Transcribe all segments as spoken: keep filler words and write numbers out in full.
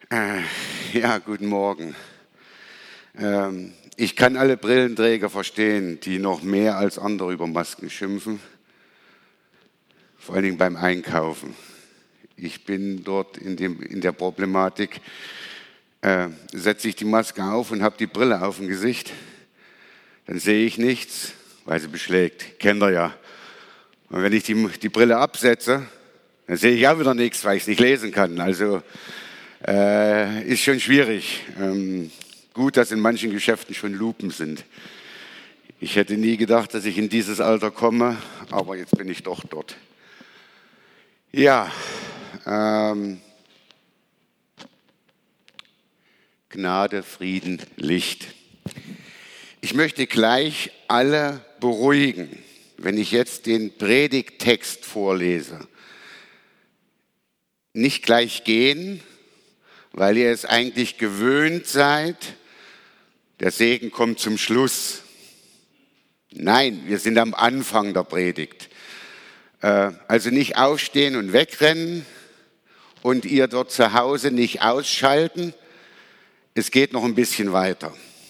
Äh, ja, guten Morgen. Ähm, ich kann alle Brillenträger verstehen, die noch mehr als andere über Masken schimpfen, vor allen Dingen beim Einkaufen. Ich bin dort in, dem, in der Problematik, äh, setze ich die Maske auf und habe die Brille auf dem Gesicht, dann sehe ich nichts, weil sie beschlägt. Kennt ihr ja. Und wenn ich die, die Brille absetze, dann sehe ich auch wieder nichts, weil ich es nicht lesen kann. Also äh, ist schon schwierig. Ähm, gut, dass in manchen Geschäften schon Lupen sind. Ich hätte nie gedacht, dass ich in dieses Alter komme, aber jetzt bin ich doch dort. Ja, ähm, Gnade, Frieden, Licht. Ich möchte gleich alle beruhigen, wenn ich jetzt den Predigttext vorlese. Nicht gleich gehen, weil ihr es eigentlich gewöhnt seid, der Segen kommt zum Schluss. Nein, wir sind am Anfang der Predigt. Also nicht aufstehen und wegrennen und ihr dort zu Hause nicht ausschalten. Es geht noch ein bisschen weiter.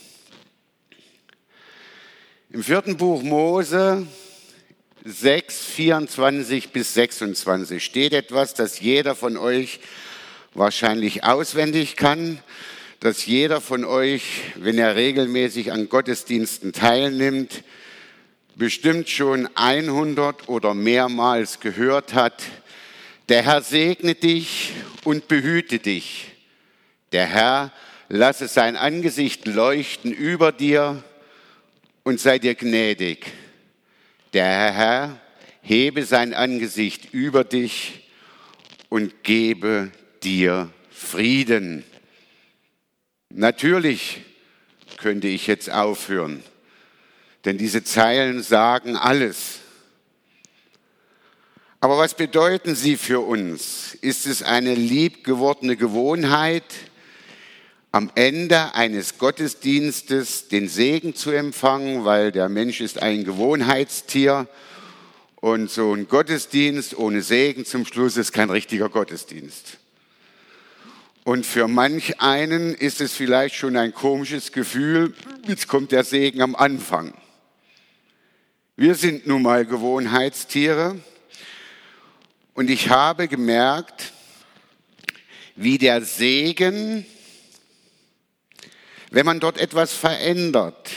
Im vierten Buch Mose sechs, vierundzwanzig bis sechsundzwanzig steht etwas, das jeder von euch wahrscheinlich auswendig kann, dass jeder von euch, wenn er regelmäßig an Gottesdiensten teilnimmt, bestimmt schon hundert oder mehrmals gehört hat: Der Herr segne dich und behüte dich. Der Herr lasse sein Angesicht leuchten über dir und sei dir gnädig. Der Herr hebe sein Angesicht über dich und gebe dir Frieden. Natürlich könnte ich jetzt aufhören, denn diese Zeilen sagen alles. Aber was bedeuten sie für uns? Ist es eine liebgewordene Gewohnheit, am Ende eines Gottesdienstes den Segen zu empfangen, weil der Mensch ist ein Gewohnheitstier und so ein Gottesdienst ohne Segen zum Schluss ist kein richtiger Gottesdienst. Und für manch einen ist es vielleicht schon ein komisches Gefühl, jetzt kommt der Segen am Anfang. Wir sind nun mal Gewohnheitstiere und ich habe gemerkt, wie der Segen, wenn man dort etwas verändert,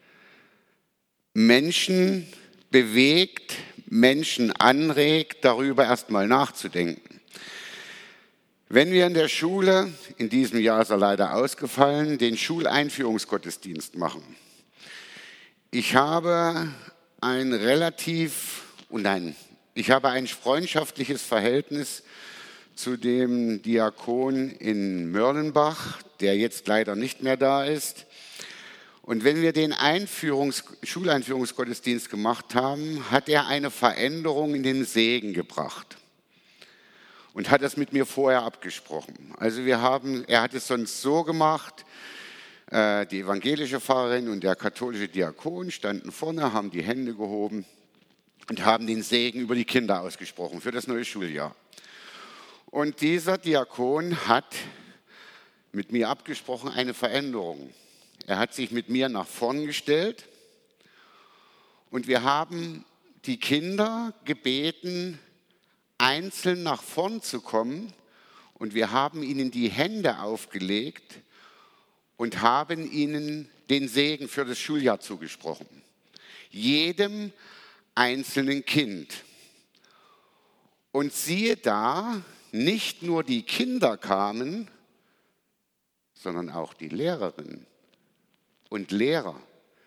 Menschen bewegt, Menschen anregt, darüber erstmal nachzudenken. Wenn wir in der Schule, in diesem Jahr ist er leider ausgefallen, den Schuleinführungsgottesdienst machen. Ich habe ein relativ und ein, ich habe ein freundschaftliches Verhältnis zu dem Diakon in Mörlenbach, der jetzt leider nicht mehr da ist. Und wenn wir den Einführungs-, Schuleinführungsgottesdienst gemacht haben, hat er eine Veränderung in den Segen gebracht und hat das mit mir vorher abgesprochen. Also wir haben, er hat es sonst so gemacht, äh, die evangelische Pfarrerin und der katholische Diakon standen vorne, haben die Hände gehoben und haben den Segen über die Kinder ausgesprochen für das neue Schuljahr. Und dieser Diakon hat mit mir abgesprochen eine Veränderung. Er hat sich mit mir nach vorn gestellt und wir haben die Kinder gebeten, einzeln nach vorn zu kommen und wir haben ihnen die Hände aufgelegt und haben ihnen den Segen für das Schuljahr zugesprochen. Jedem einzelnen Kind. Und siehe da, nicht nur die Kinder kamen, sondern auch die Lehrerinnen und Lehrer.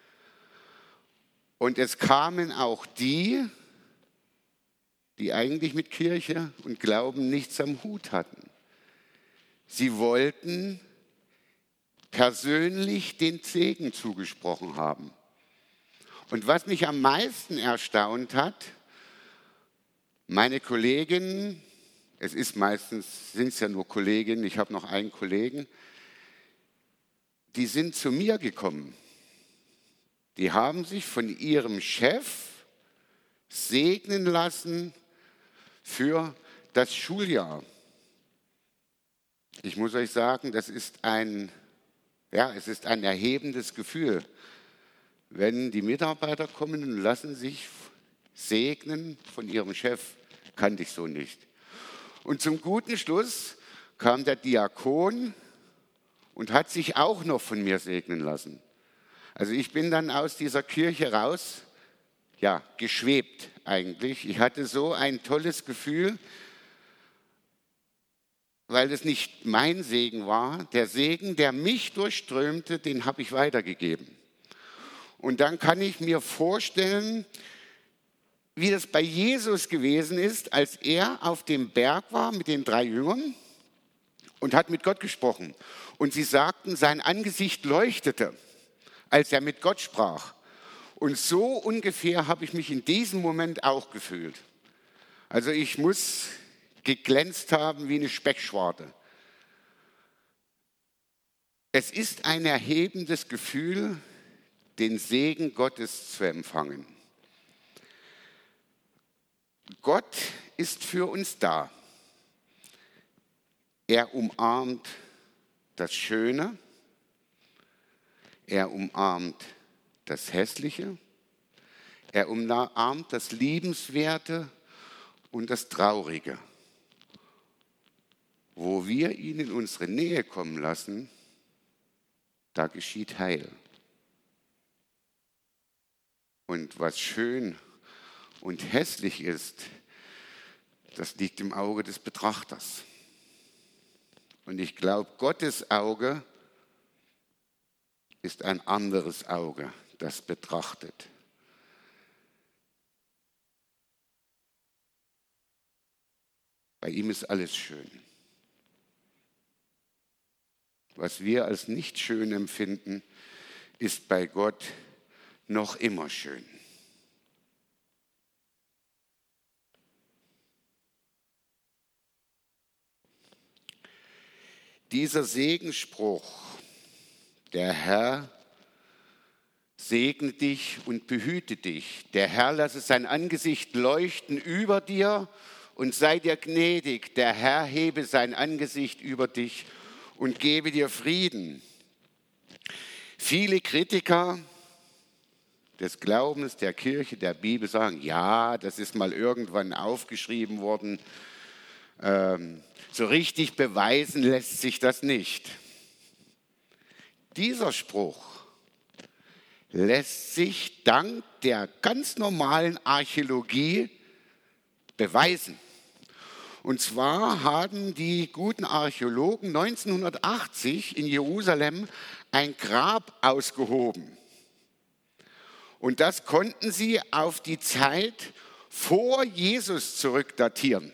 Und es kamen auch die, die eigentlich mit Kirche und Glauben nichts am Hut hatten. Sie wollten persönlich den Segen zugesprochen haben. Und was mich am meisten erstaunt hat, meine Kolleginnen, es ist meistens, sind es ja nur Kolleginnen, ich habe noch einen Kollegen, die sind zu mir gekommen. Die haben sich von ihrem Chef segnen lassen für das Schuljahr. Ich muss euch sagen, das ist ein, ja, es ist ein erhebendes Gefühl, wenn die Mitarbeiter kommen und lassen sich segnen von ihrem Chef. Kannte ich so nicht. Und zum guten Schluss kam der Diakon und hat sich auch noch von mir segnen lassen. Also ich bin dann aus dieser Kirche raus, ja, geschwebt eigentlich. Ich hatte so ein tolles Gefühl, weil es nicht mein Segen war. Der Segen, der mich durchströmte, den habe ich weitergegeben. Und dann kann ich mir vorstellen, wie das bei Jesus gewesen ist, als er auf dem Berg war mit den drei Jüngern und hat mit Gott gesprochen. Und sie sagten, sein Angesicht leuchtete, als er mit Gott sprach. Und so ungefähr habe ich mich in diesem Moment auch gefühlt. Also ich muss geglänzt haben wie eine Speckschwarte. Es ist ein erhebendes Gefühl, den Segen Gottes zu empfangen. Gott ist für uns da. Er umarmt das Schöne, er umarmt das Hässliche, er umarmt das Liebenswerte und das Traurige. Wo wir ihn in unsere Nähe kommen lassen, da geschieht Heil. Und was schön und hässlich ist, das liegt im Auge des Betrachters. Und ich glaube, Gottes Auge ist ein anderes Auge, das betrachtet. Bei ihm ist alles schön. Was wir als nicht schön empfinden, ist bei Gott noch immer schön. Dieser Segensspruch, der Herr segne dich und behüte dich. Der Herr lasse sein Angesicht leuchten über dir und sei dir gnädig. Der Herr hebe sein Angesicht über dich und gebe dir Frieden. Viele Kritiker des Glaubens, der Kirche, der Bibel sagen, ja, das ist mal irgendwann aufgeschrieben worden. Ähm, so richtig beweisen lässt sich das nicht. Dieser Spruch lässt sich dank der ganz normalen Archäologie beweisen. Und zwar haben die guten Archäologen neunzehnhundertachtzig in Jerusalem ein Grab ausgehoben. Und das konnten sie auf die Zeit vor Jesus zurückdatieren.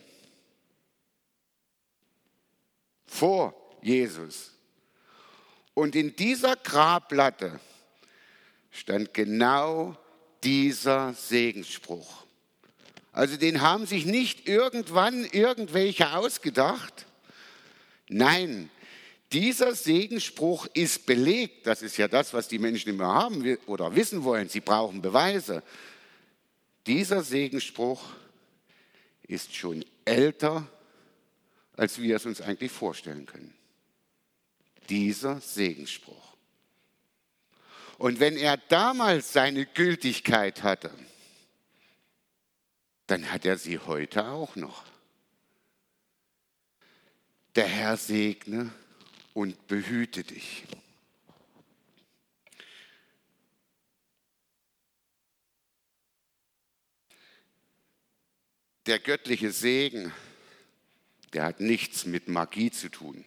Vor Jesus. Und in dieser Grabplatte stand genau dieser Segensspruch. Also den haben sich nicht irgendwann irgendwelche ausgedacht. Nein, dieser Segensspruch ist belegt. Das ist ja das, was die Menschen immer haben oder wissen wollen. Sie brauchen Beweise. Dieser Segensspruch ist schon älter, als wir es uns eigentlich vorstellen können. Dieser Segensspruch. Und wenn er damals seine Gültigkeit hatte, dann hat er sie heute auch noch. Der Herr segne und behüte dich. Der göttliche Segen, der hat nichts mit Magie zu tun.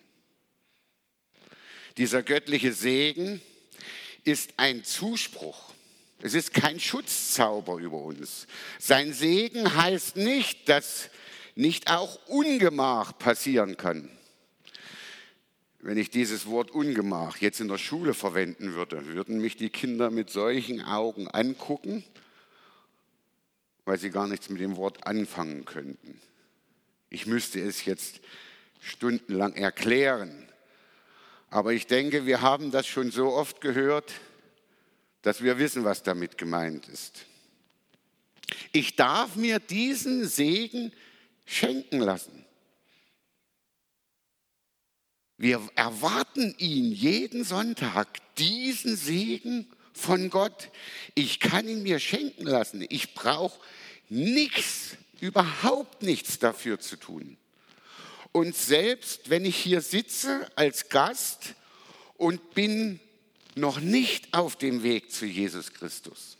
Dieser göttliche Segen ist ein Zuspruch. Es ist kein Schutzzauber über uns. Sein Segen heißt nicht, dass nicht auch Ungemach passieren kann. Wenn ich dieses Wort Ungemach jetzt in der Schule verwenden würde, würden mich die Kinder mit solchen Augen angucken, weil sie gar nichts mit dem Wort anfangen könnten. Ich müsste es jetzt stundenlang erklären. Aber ich denke, wir haben das schon so oft gehört, dass wir wissen, was damit gemeint ist. Ich darf mir diesen Segen schenken lassen. Wir erwarten ihn jeden Sonntag, diesen Segen von Gott. Ich kann ihn mir schenken lassen. Ich brauche nichts, überhaupt nichts dafür zu tun. Und selbst wenn ich hier sitze als Gast und bin noch nicht auf dem Weg zu Jesus Christus,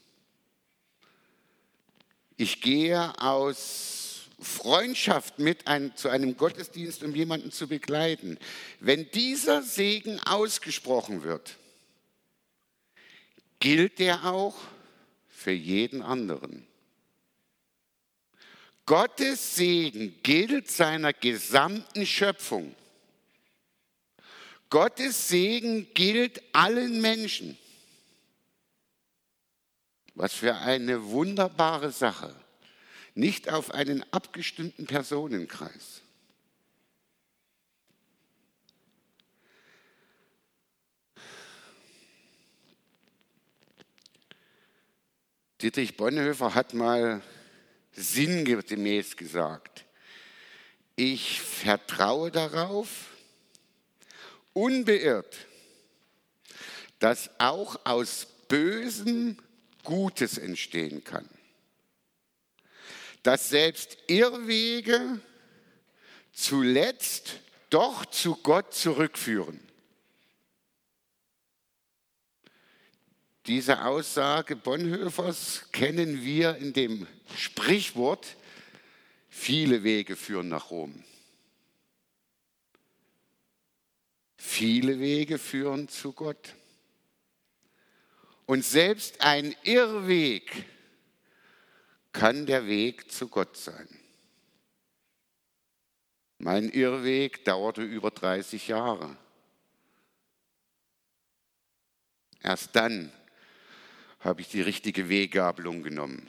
ich gehe aus Freundschaft mit ein, zu einem Gottesdienst, um jemanden zu begleiten. Wenn dieser Segen ausgesprochen wird, gilt der auch für jeden anderen. Gottes Segen gilt seiner gesamten Schöpfung. Gottes Segen gilt allen Menschen. Was für eine wunderbare Sache. Nicht auf einen abgestimmten Personenkreis. Dietrich Bonhoeffer hat mal sinngemäß gesagt, ich vertraue darauf, unbeirrt, dass auch aus Bösem Gutes entstehen kann. Dass selbst Irrwege zuletzt doch zu Gott zurückführen. Diese Aussage Bonhoeffers kennen wir in dem Sprichwort, viele Wege führen nach Rom. Viele Wege führen zu Gott. Und selbst ein Irrweg kann der Weg zu Gott sein. Mein Irrweg dauerte über dreißig Jahre. Erst dann habe ich die richtige Weggabelung genommen.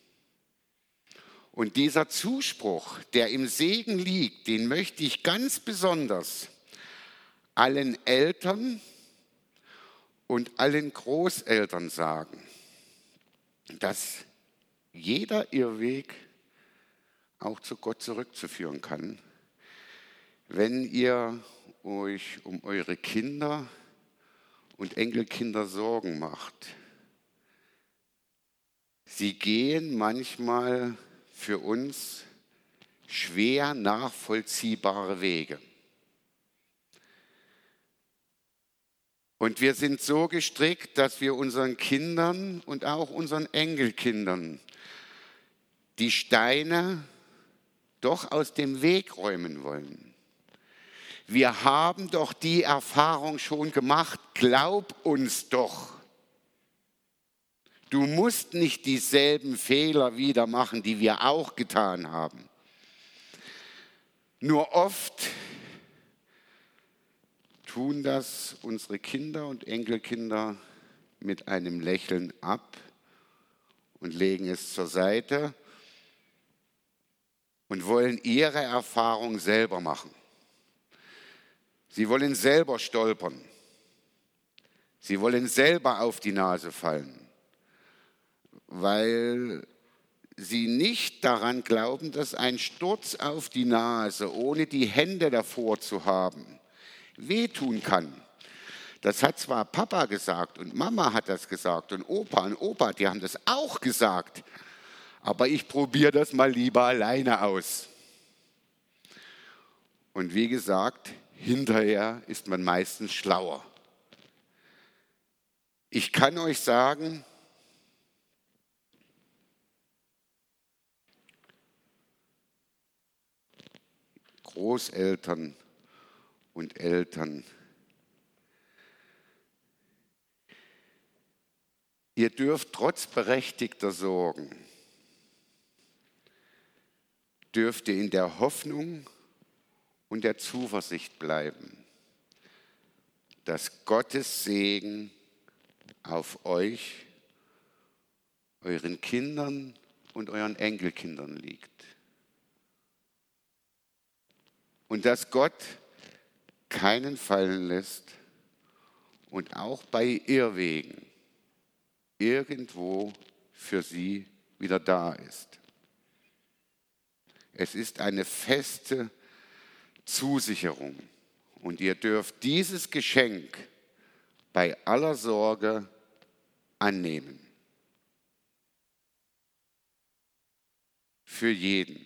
Und dieser Zuspruch, der im Segen liegt, den möchte ich ganz besonders allen Eltern und allen Großeltern sagen, dass jeder Irrweg auch zu Gott zurückzuführen kann, wenn ihr euch um eure Kinder und Enkelkinder Sorgen macht. Sie gehen manchmal für uns schwer nachvollziehbare Wege. Und wir sind so gestrickt, dass wir unseren Kindern und auch unseren Enkelkindern die Steine doch aus dem Weg räumen wollen. Wir haben doch die Erfahrung schon gemacht, glaub uns doch. Du musst nicht dieselben Fehler wieder machen, die wir auch getan haben. Nur oft tun das unsere Kinder und Enkelkinder mit einem Lächeln ab und legen es zur Seite und wollen ihre Erfahrung selber machen. Sie wollen selber stolpern. Sie wollen selber auf die Nase fallen, weil sie nicht daran glauben, dass ein Sturz auf die Nase, ohne die Hände davor zu haben, wehtun kann. Das hat zwar Papa gesagt und Mama hat das gesagt und Opa und Opa, die haben das auch gesagt, aber ich probiere das mal lieber alleine aus. Und wie gesagt, hinterher ist man meistens schlauer. Ich kann euch sagen, Großeltern und Eltern, ihr dürft trotz berechtigter Sorgen, dürft ihr in der Hoffnung und der Zuversicht bleiben, dass Gottes Segen auf euch, euren Kindern und euren Enkelkindern liegt. Und dass Gott keinen fallen lässt und auch bei Irrwegen irgendwo für sie wieder da ist. Es ist eine feste Zusicherung Und ihr dürft dieses Geschenk bei aller Sorge annehmen. Für jeden.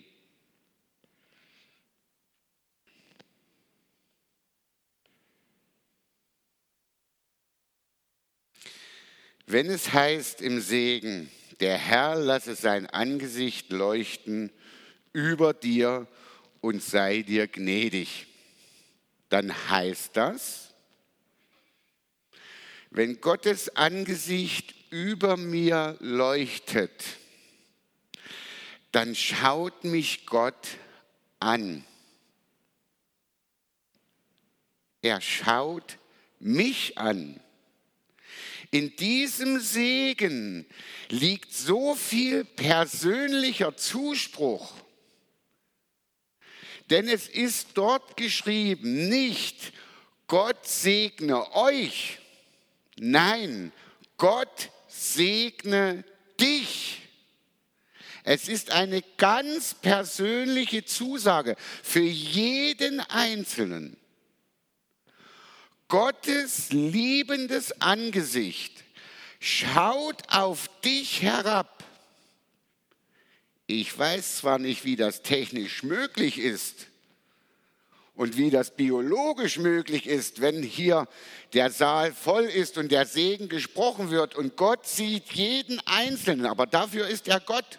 Wenn es heißt im Segen, der Herr lasse sein Angesicht leuchten über dir und sei dir gnädig, dann heißt das, wenn Gottes Angesicht über mir leuchtet, dann schaut mich Gott an. Er schaut mich an. In diesem Segen liegt so viel persönlicher Zuspruch. Denn es ist dort geschrieben, nicht Gott segne euch, nein, Gott segne dich. Es ist eine ganz persönliche Zusage für jeden Einzelnen. Gottes liebendes Angesicht schaut auf dich herab. Ich weiß zwar nicht, wie das technisch möglich ist und wie das biologisch möglich ist, wenn hier der Saal voll ist und der Segen gesprochen wird und Gott sieht jeden Einzelnen, aber dafür ist er Gott.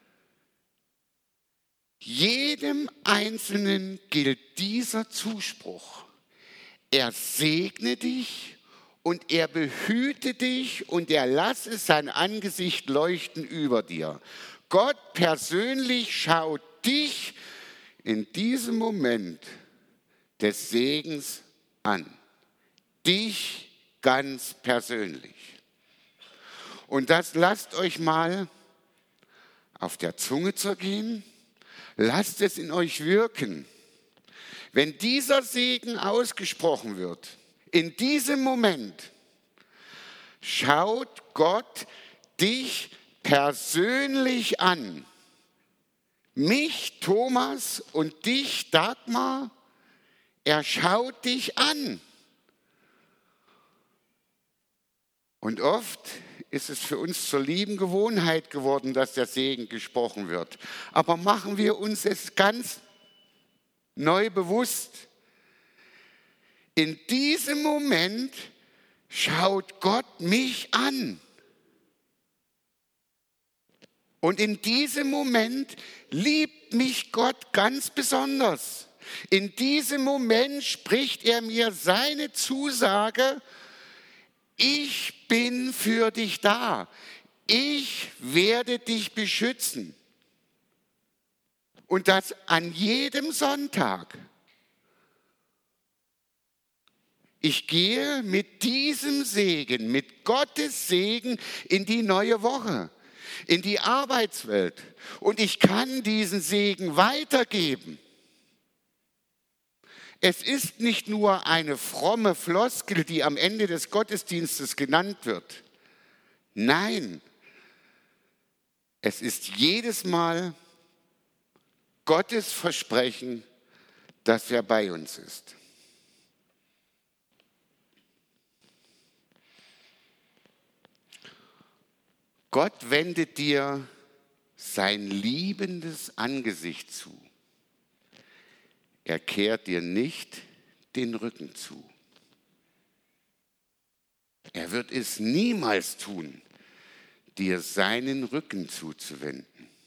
Jedem Einzelnen gilt dieser Zuspruch. Er segne dich und er behüte dich und er lasse sein Angesicht leuchten über dir. Gott persönlich schaut dich in diesem Moment des Segens an. Dich ganz persönlich. Und das lasst euch mal auf der Zunge zergehen. Lasst es in euch wirken. Wenn dieser Segen ausgesprochen wird, in diesem Moment schaut Gott dich persönlich an. Mich, Thomas, und dich, Dagmar, er schaut dich an. Und oft ist es für uns zur lieben Gewohnheit geworden, dass der Segen gesprochen wird. Aber machen wir uns es ganz neu bewusst. In diesem Moment schaut Gott mich an. Und in diesem Moment liebt mich Gott ganz besonders. In diesem Moment spricht er mir seine Zusage: Ich bin für dich da. Ich werde dich beschützen. Und das an jedem Sonntag. Ich gehe mit diesem Segen, mit Gottes Segen in die neue Woche, in die Arbeitswelt. Und ich kann diesen Segen weitergeben. Es ist nicht nur eine fromme Floskel, die am Ende des Gottesdienstes genannt wird. Nein, es ist jedes Mal Gottes Versprechen, dass er bei uns ist. Gott wendet dir sein liebendes Angesicht zu. Er kehrt dir nicht den Rücken zu. Er wird es niemals tun, dir seinen Rücken zuzuwenden.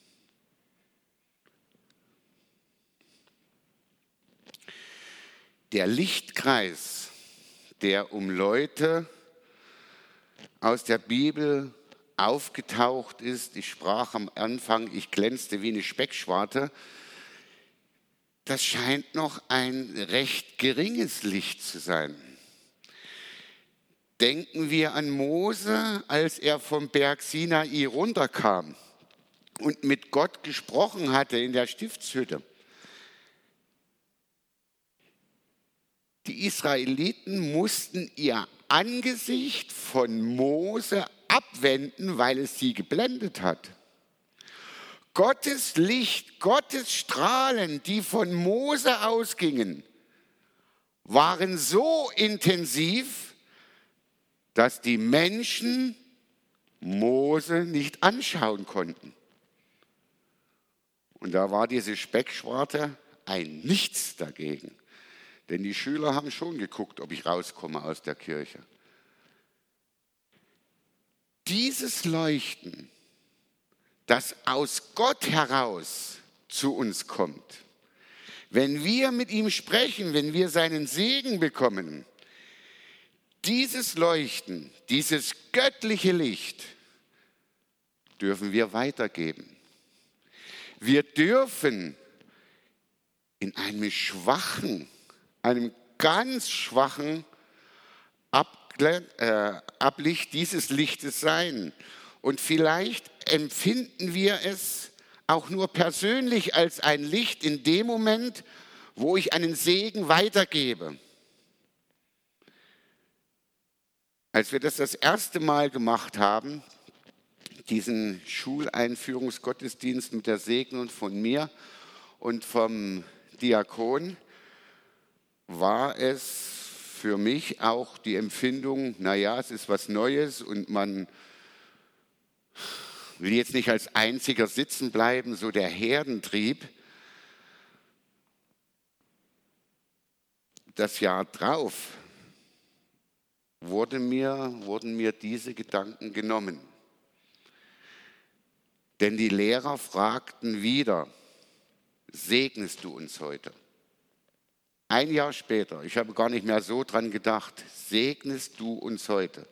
Der Lichtkreis, der um Leute aus der Bibel aufgetaucht ist, ich sprach am Anfang, ich glänzte wie eine Speckschwarte, das scheint noch ein recht geringes Licht zu sein. Denken wir an Mose, als er vom Berg Sinai runterkam und mit Gott gesprochen hatte in der Stiftshütte. Die Israeliten mussten ihr Angesicht von Mose abwenden, weil es sie geblendet hat. Gottes Licht, Gottes Strahlen, die von Mose ausgingen, waren so intensiv, dass die Menschen Mose nicht anschauen konnten. Und da war diese Speckschwarte ein Nichts dagegen. Denn die Schüler haben schon geguckt, ob ich rauskomme aus der Kirche. Dieses Leuchten, das aus Gott heraus zu uns kommt, wenn wir mit ihm sprechen, wenn wir seinen Segen bekommen, dieses Leuchten, dieses göttliche Licht dürfen wir weitergeben. Wir dürfen in einem schwachen, einem ganz schwachen Abgle- äh, Ablicht dieses Lichtes sein. Und vielleicht empfinden wir es auch nur persönlich als ein Licht in dem Moment, wo ich einen Segen weitergebe. Als wir das das erste Mal gemacht haben, diesen Schuleinführungsgottesdienst mit der Segnung von mir und vom Diakon, war es für mich auch die Empfindung, naja, es ist was Neues und man will jetzt nicht als Einziger sitzen bleiben, so der Herdentrieb. Das Jahr drauf wurde mir, wurden mir diese Gedanken genommen. Denn die Lehrer fragten wieder, segnest du uns heute? Ein Jahr später, ich habe gar nicht mehr so dran gedacht, segnest du uns heute?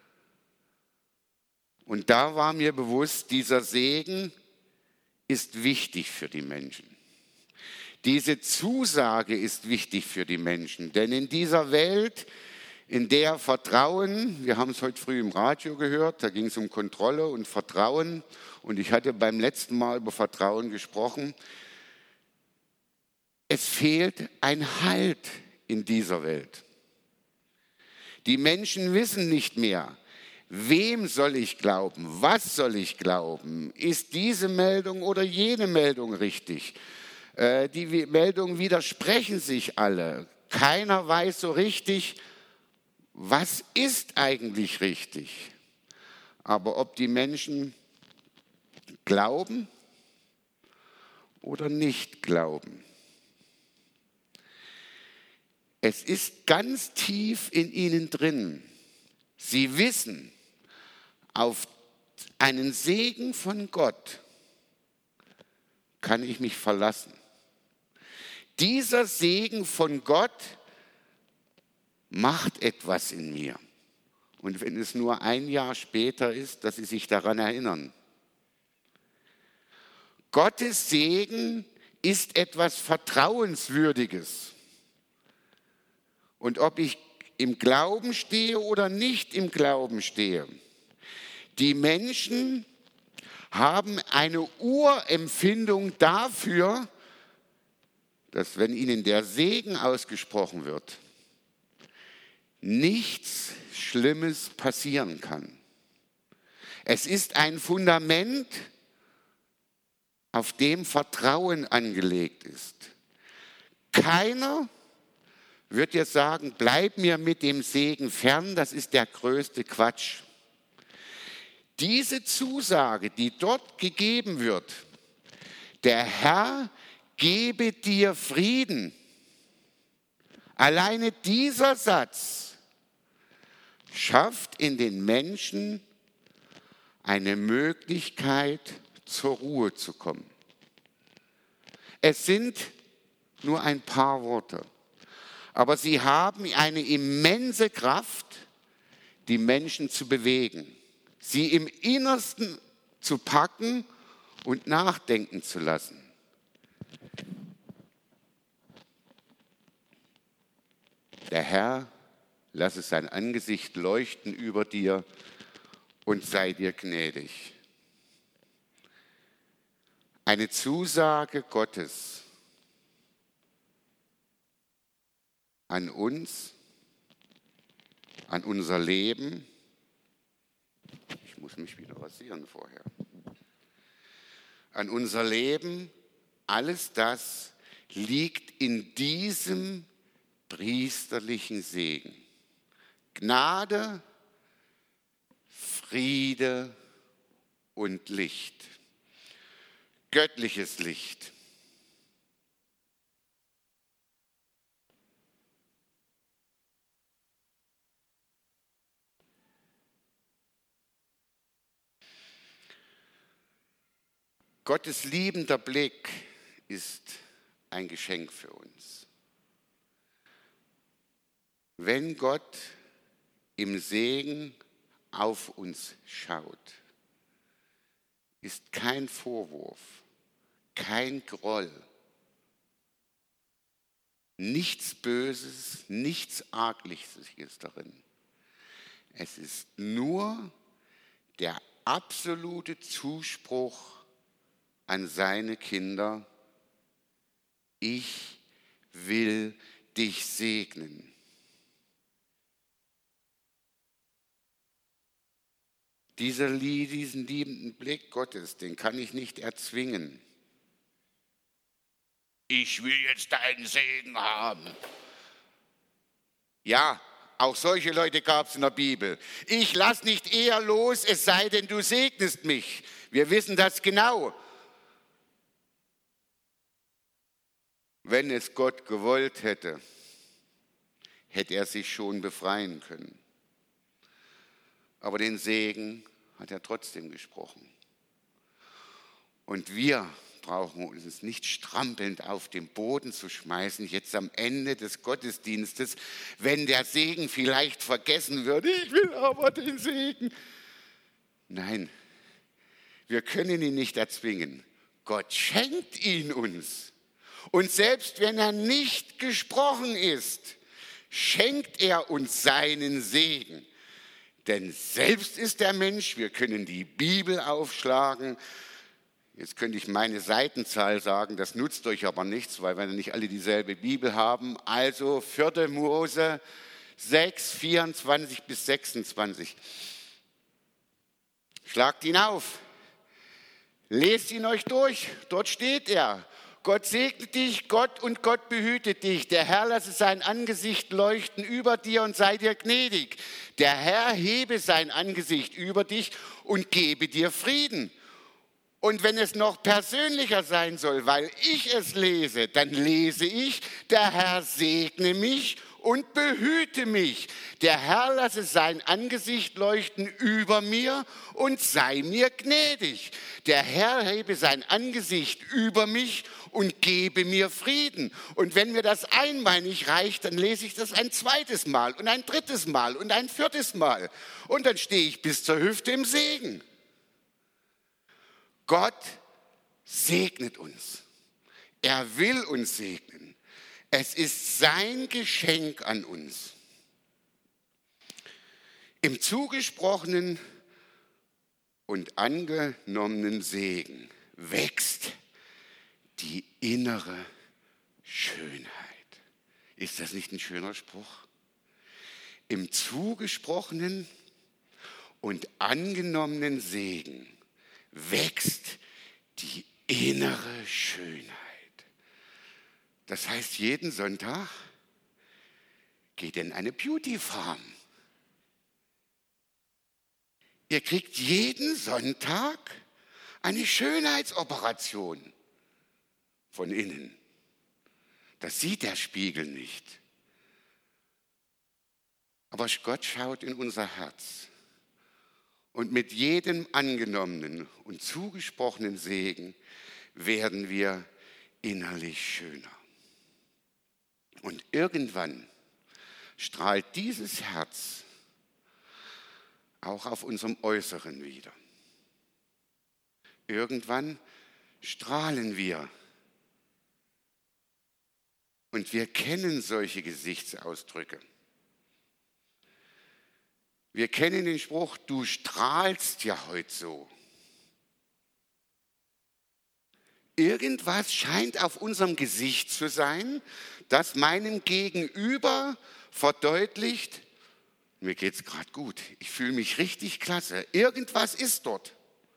Und da war mir bewusst, dieser Segen ist wichtig für die Menschen. Diese Zusage ist wichtig für die Menschen, denn in dieser Welt, in der Vertrauen, wir haben es heute früh im Radio gehört, da ging es um Kontrolle und Vertrauen und ich hatte beim letzten Mal über Vertrauen gesprochen, es fehlt ein Halt in dieser Welt. Die Menschen wissen nicht mehr, wem soll ich glauben, was soll ich glauben, ist diese Meldung oder jene Meldung richtig? Äh, die Meldungen widersprechen sich alle. Keiner weiß so richtig, was ist eigentlich richtig. Aber ob die Menschen glauben oder nicht glauben, es ist ganz tief in ihnen drin. Sie wissen, auf einen Segen von Gott kann ich mich verlassen. Dieser Segen von Gott macht etwas in mir. Und wenn es nur ein Jahr später ist, dass sie sich daran erinnern. Gottes Segen ist etwas Vertrauenswürdiges. Und ob ich im Glauben stehe oder nicht im Glauben stehe, die Menschen haben eine Urempfindung dafür, dass wenn ihnen der Segen ausgesprochen wird, nichts Schlimmes passieren kann. Es ist ein Fundament, auf dem Vertrauen angelegt ist. Keiner wird jetzt sagen, bleib mir mit dem Segen fern, das ist der größte Quatsch. Diese Zusage, die dort gegeben wird, der Herr gebe dir Frieden. Alleine dieser Satz schafft in den Menschen eine Möglichkeit, zur Ruhe zu kommen. Es sind nur ein paar Worte, aber sie haben eine immense Kraft, die Menschen zu bewegen, sie im Innersten zu packen und nachdenken zu lassen. Der Herr lasse sein Angesicht leuchten über dir und sei dir gnädig. Eine Zusage Gottes an uns, an unser Leben. Ich muss mich wieder rasieren vorher. An unser Leben, alles das liegt in diesem priesterlichen Segen. Gnade, Friede und Licht. Göttliches Licht. Gottes liebender Blick ist ein Geschenk für uns. Wenn Gott im Segen auf uns schaut, ist kein Vorwurf, kein Groll, nichts Böses, nichts Argliches darin. Es ist nur der absolute Zuspruch an seine Kinder: Ich will dich segnen. Dieser, diesen liebenden Blick Gottes, den kann ich nicht erzwingen. Ich will jetzt deinen Segen haben. Ja, auch solche Leute gab es in der Bibel. Ich lass nicht eher los, es sei denn, du segnest mich. Wir wissen das genau. Wenn es Gott gewollt hätte, hätte er sich schon befreien können. Aber den Segen hat er trotzdem gesprochen. Und wir brauchen uns nicht strampelnd auf den Boden zu schmeißen, jetzt am Ende des Gottesdienstes, wenn der Segen vielleicht vergessen wird. Ich will aber den Segen. Nein, wir können ihn nicht erzwingen. Gott schenkt ihn uns. Und selbst wenn er nicht gesprochen ist, schenkt er uns seinen Segen. Denn selbst ist der Mensch, wir können die Bibel aufschlagen. Jetzt könnte ich meine Seitenzahl sagen, das nutzt euch aber nichts, weil wir nicht alle dieselbe Bibel haben. Also vierte Mose sechs, vierundzwanzig bis sechsundzwanzig. Schlagt ihn auf, lest ihn euch durch, dort steht er. Gott segne dich, Gott und Gott behüte dich. Der Herr lasse sein Angesicht leuchten über dir und sei dir gnädig. Der Herr hebe sein Angesicht über dich und gebe dir Frieden. Und wenn es noch persönlicher sein soll, weil ich es lese, dann lese ich: Der Herr segne mich und behüte mich. Der Herr lasse sein Angesicht leuchten über mir und sei mir gnädig. Der Herr hebe sein Angesicht über mich und gebe mir Frieden. Und wenn mir das einmal nicht reicht, dann lese ich das ein zweites Mal und ein drittes Mal und ein viertes Mal. Und dann stehe ich bis zur Hüfte im Segen. Gott segnet uns. Er will uns segnen. Es ist sein Geschenk an uns. Im zugesprochenen und angenommenen Segen wächst die innere Schönheit. Ist das nicht ein schöner Spruch? Im zugesprochenen und angenommenen Segen wächst die innere Schönheit. Das heißt, jeden Sonntag geht in eine Beauty Farm. Ihr kriegt jeden Sonntag eine Schönheitsoperation von innen. Das sieht der Spiegel nicht. Aber Gott schaut in unser Herz. Und mit jedem angenommenen und zugesprochenen Segen werden wir innerlich schöner. Und irgendwann strahlt dieses Herz auch auf unserem Äußeren wieder. Irgendwann strahlen wir. Und wir kennen solche Gesichtsausdrücke. Wir kennen den Spruch: Du strahlst ja heute so. Irgendwas scheint auf unserem Gesicht zu sein, das meinem Gegenüber verdeutlicht: Mir geht's gerade gut, ich fühle mich richtig klasse. Irgendwas ist dort.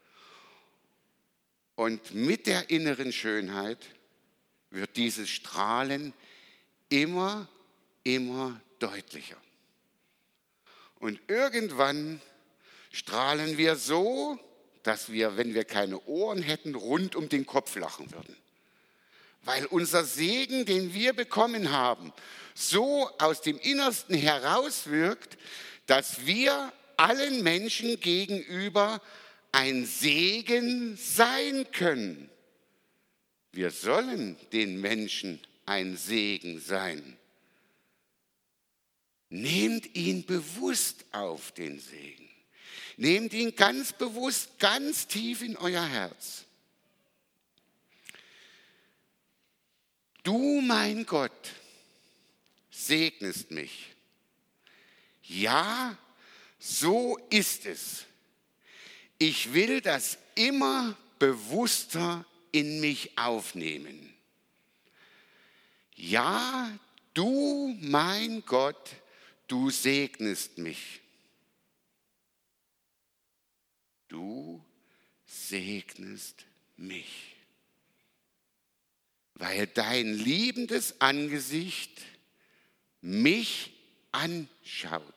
Und mit der inneren Schönheit wird dieses Strahlen immer immer deutlicher. Und irgendwann strahlen wir so, dass wir, wenn wir keine Ohren hätten, rund um den Kopf lachen würden. Weil unser Segen, den wir bekommen haben, so aus dem Innersten herauswirkt, dass wir allen Menschen gegenüber ein Segen sein können. Wir sollen den Menschen ein Segen sein. Nehmt ihn bewusst auf, den Segen. Nehmt ihn ganz bewusst, ganz tief in euer Herz. Du, mein Gott, segnest mich. Ja, so ist es. Ich will das immer bewusster in mich aufnehmen. Ja, du, mein Gott, du segnest mich. Du segnest mich. Weil dein liebendes Angesicht mich anschaut.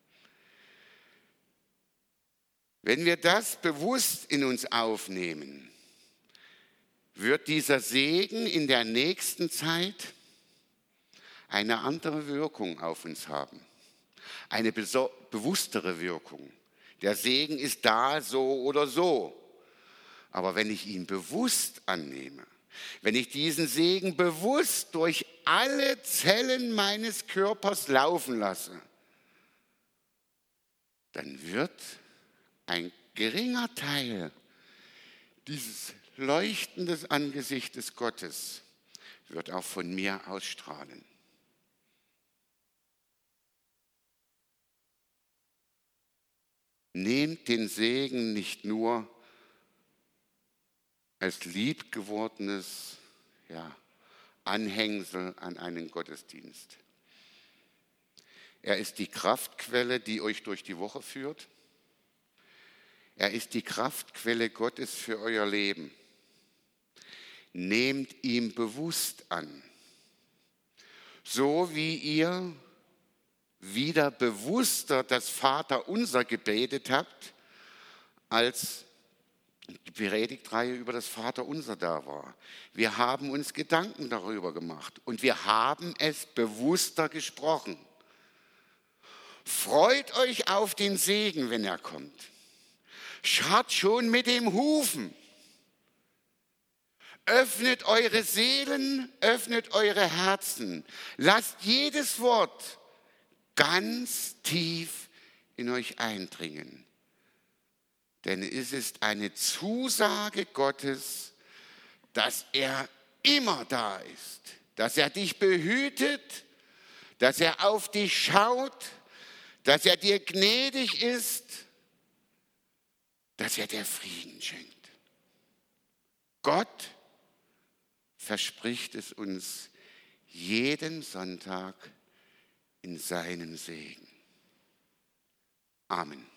Wenn wir das bewusst in uns aufnehmen, wird dieser Segen in der nächsten Zeit eine andere Wirkung auf uns haben. Eine bewusstere Wirkung. Der Segen ist da so oder so. Aber wenn ich ihn bewusst annehme, wenn ich diesen Segen bewusst durch alle Zellen meines Körpers laufen lasse, dann wird ein geringer Teil dieses leuchtenden Angesichtes Gottes wird auch von mir ausstrahlen. Nehmt den Segen nicht nur als liebgewordenes ja, Anhängsel an einen Gottesdienst. Er ist die Kraftquelle, die euch durch die Woche führt. Er ist die Kraftquelle Gottes für euer Leben. Nehmt ihn bewusst an. So wie ihr wieder bewusster das Vaterunser gebetet habt, als die Predigtreihe über das Vaterunser da war. Wir haben uns Gedanken darüber gemacht und wir haben es bewusster gesprochen. Freut euch auf den Segen, wenn er kommt. Scharrt schon mit dem Hufen. Öffnet eure Seelen, öffnet eure Herzen. Lasst jedes Wort ganz tief in euch eindringen. Denn es ist eine Zusage Gottes, dass er immer da ist, dass er dich behütet, dass er auf dich schaut, dass er dir gnädig ist, dass er dir Frieden schenkt. Gott verspricht es uns jeden Sonntag in seinem Segen. Amen.